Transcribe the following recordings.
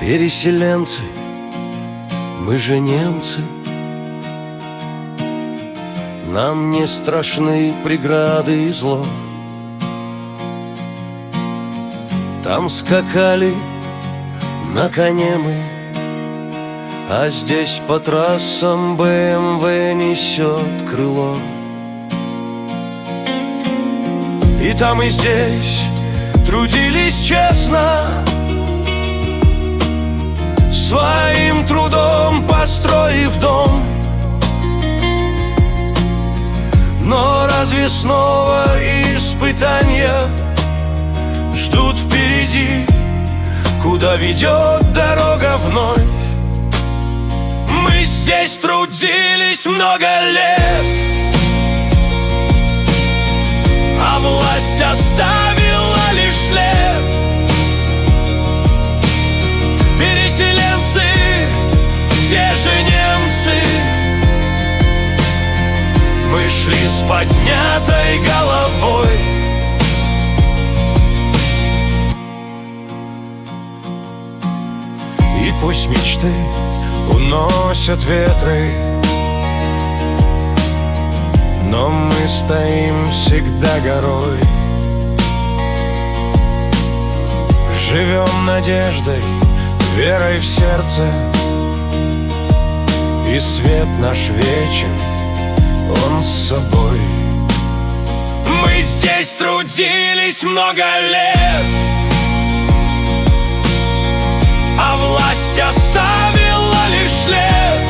Переселенцы, мы же немцы. Нам не страшны преграды и зло. Там скакали на коне мы, а здесь по трассам БМВ несет крыло. И там, и здесь трудились честно, своим трудом построив дом. Но разве снова испытания ждут впереди, куда ведет дорога вновь? Мы здесь трудились много лет, а власть оставила лишь след. Переселенцы, те же немцы, мы шли с поднятой головой. И пусть мечты уносят ветры, но мы стоим всегда горой. Живем надеждой, верой в сердце, и свет наш вечен, он с собой. Мы здесь трудились много лет, а власть оставила лишь след.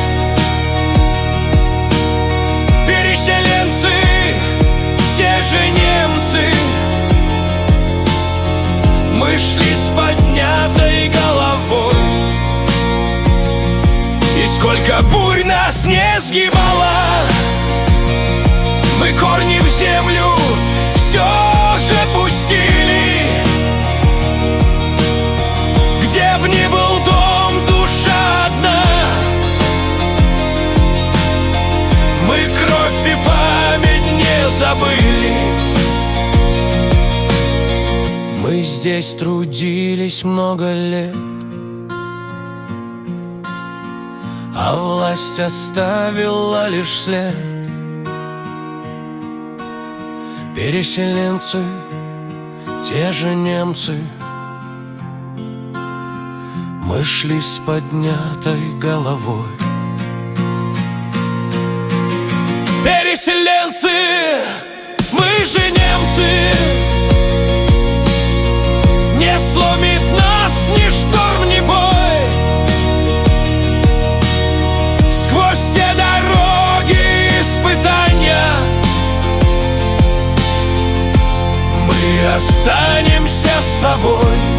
Переселенцы, те же немцы, мы шли с поднятой головой. И сколько бурь нас не сгибало, мы корни в землю все же пустили. Где б ни был дом, душа одна, мы кровь и память не забыли. Мы здесь трудились много лет, а власть оставила лишь след. Переселенцы, те же немцы, мы шли с поднятой головой. Переселенцы, мы же немцы, не сломит нас ни шторм, ни бой. Сквозь все дороги испытания мы останемся с собой.